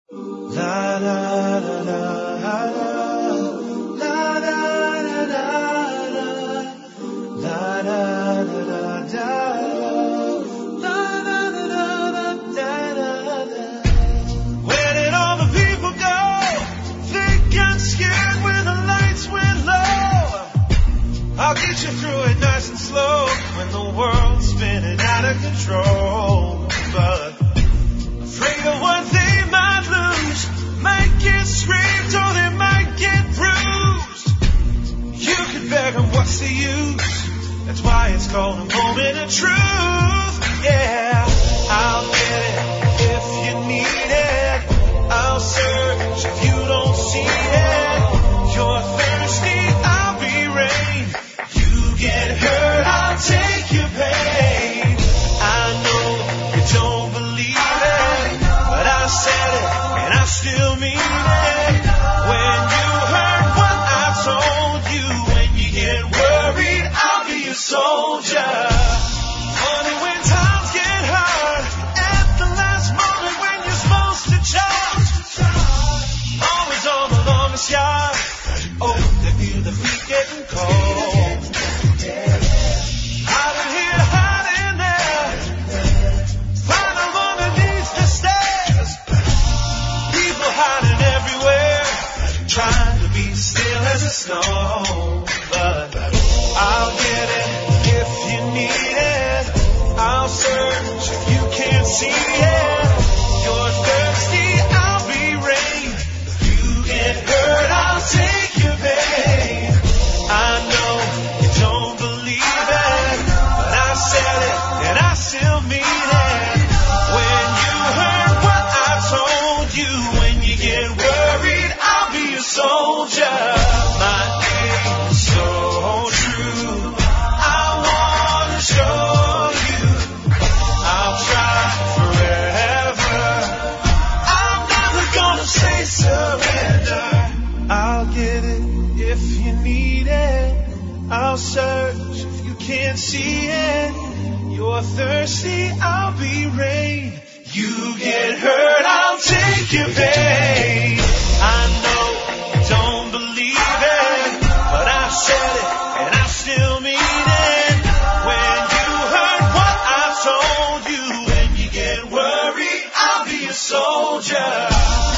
La la la la la la la la la la la da. Where did all the people go? They got scared when the lights went low. I'll get you through it nice and slow when the world's spinning out of control. But afraid of what they might lose, might get screamed or they might get bruised. You can beg them, what's the use? That's why it's called a moment of truth. Yeah, I'll get it if you need it. I'll search if you don't see it. You're thirsty, I'll be rain. You get hurt, I'll take your pain. I know you don't believe it, but I said it and I still mean it. When you heard what I told you, when you get worried, I'll be your soldier. Funny when times get hard, at the last moment when you're supposed to charge. Always on the longest yard. Oh, they feel the feet getting cold. Hiding here, hiding there. Find the one that needs to stay. People hiding everywhere, trying to be still as the snow. But I'll get it if you need it. I'll search if you can't see it. You're thirsty, I'll be rain. If you get hurt, I'll take your pain. I know you don't believe it, but I said it and I still mean it. When you heard what I told you, when you get worried, I'll be your soldier. My aim is so true, I wanna show you. I'll try forever, I'm never gonna say surrender. I'll get it if you need it. I'll search if you can't see it. You're thirsty, I'll be rain. You get hurt, I'll take your pain. I know you don't believe it, but I said it and I still mean it. When you heard what I told you, when you get worried, I'll be a soldier.